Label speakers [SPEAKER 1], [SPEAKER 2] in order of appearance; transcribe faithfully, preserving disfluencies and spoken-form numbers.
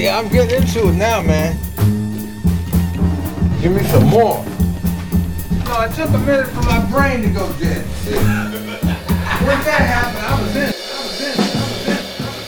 [SPEAKER 1] Yeah, I'm getting into it now, man. Give me some more. No, it took a minute for my brain to go dead. Once that happened, I was in.